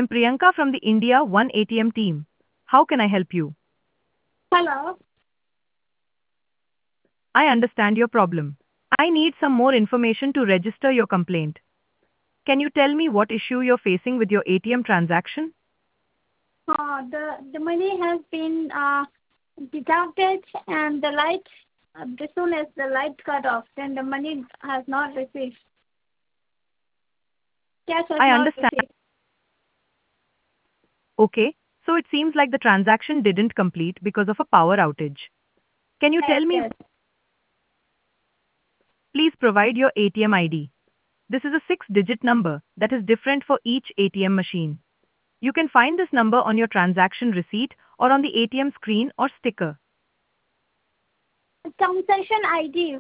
I'm Priyanka from the India One ATM team. How can I help you? Hello. I understand your problem. I need some more information to register your complaint. Can you tell me what issue you're facing with your ATM transaction? The money has been deducted and the light, as soon as the light cut off, then the money has not received. Cash has I not understand. received. Okay, so it seems like the transaction didn't complete because of a power outage. Can you Yes, tell me, yes. please provide your ATM ID? This is a six-digit number that is different for each ATM machine. You can find this number on your transaction receipt or on the ATM screen or sticker. Transaction ID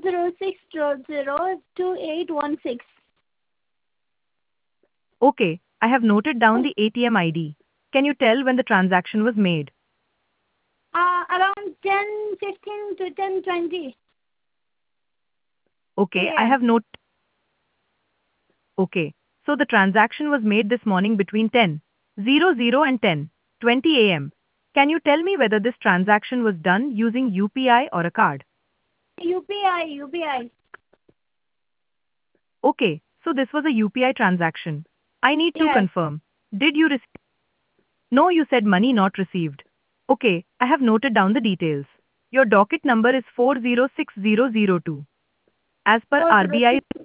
406002816. Okay, I have noted down the ATM ID. Can you tell when the transaction was made? Around 10:15 to 10:20 Okay, I a.m. have note. Okay, so the transaction was made this morning between 10:00 and 10:20 a.m. Can you tell me whether this transaction was done using UPI or a card? UPI. Okay, so this was a UPI transaction. I need to Yes. confirm. Did you receive? No, you said money not received. Okay, I have noted down the details. Your docket number is 406002. As per RBI, 406.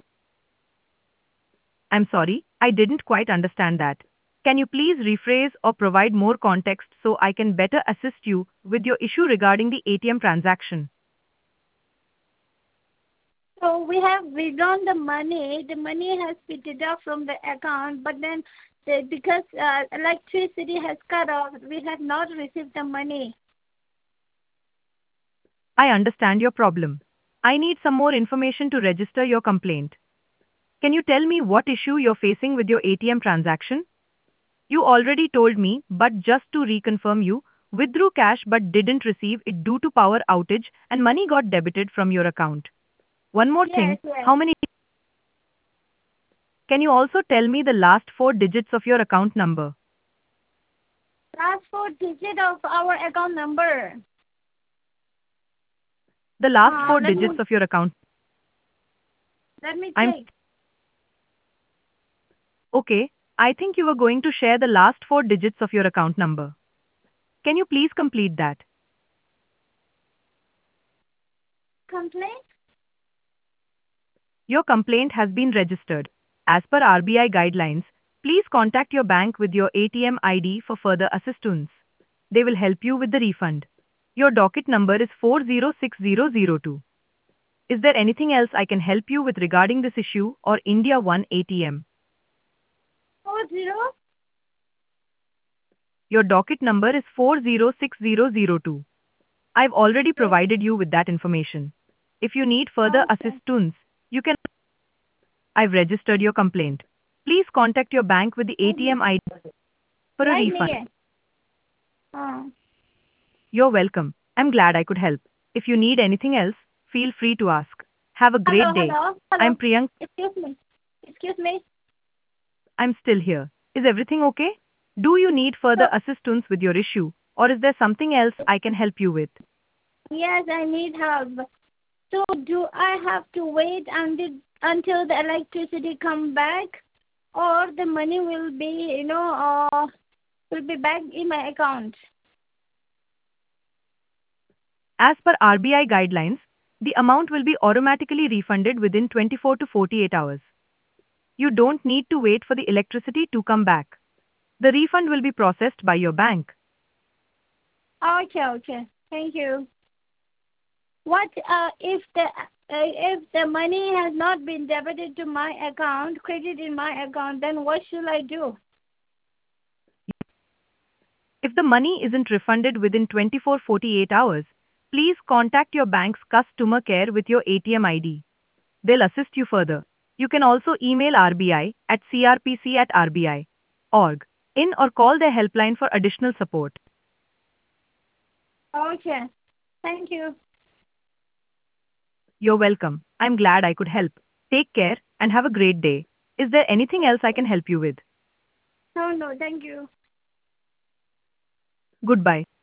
I'm sorry, I didn't quite understand that. Can you please rephrase or provide more context so I can better assist you with your issue regarding the ATM transaction? So we have withdrawn the money. The money has been deducted from the account, but then because electricity has cut off, we have not received the money. I understand your problem. I need some more information to register your complaint. Can you tell me what issue you're facing with your ATM transaction? You already told me, but just to reconfirm, you withdrew cash but didn't receive it due to power outage and money got debited from your account. One more Yes, thing, yes. how many? Can you also tell me the last four digits of your account number? Last four digit of our account number. The last four Let digits me of your account. I'm check. okay. I think you were going to share the last four digits of your account number. Can you please complete that? Complaint. Your complaint has been registered. As per RBI guidelines, please contact your bank with your ATM ID for further assistance. They will help you with the refund. Your docket number is 406002. Is there anything else I can help you with regarding this issue or India One ATM? 40. Your docket number is 406002. I've already provided you with that information. If you need further Okay. assistance, you can. I've registered your complaint. Please contact your bank with the ATM ID for a Like refund. me. Uh, You're welcome. I'm glad I could help. If you need anything else, feel free to ask. Have a great day. hello. I'm Priyank. Excuse me. Excuse me. I'm still here. Is everything okay? Do you need So further assistance with your issue, or is there something else I can help you with? yes, I need help. So do I have to wait until the electricity come back, or the money will be will be back in my account? As per RBI guidelines, the amount will be automatically refunded within 24 to 48 hours. You don't need to wait for the electricity to come back. The refund will be processed by your bank. Okay, okay. Thank you. What if the money has not been debited to my account, credit in my account, then what should I do? If the money isn't refunded within 24-48 hours, please contact your bank's customer care with your ATM ID. They'll assist you further. You can also email RBI at crpc@rbi.org in or call their helpline for additional support. Okay. Thank you. You're welcome. I'm glad I could help. Take care and have a great day. Is there anything else I can help you with? No, no, thank you. Goodbye.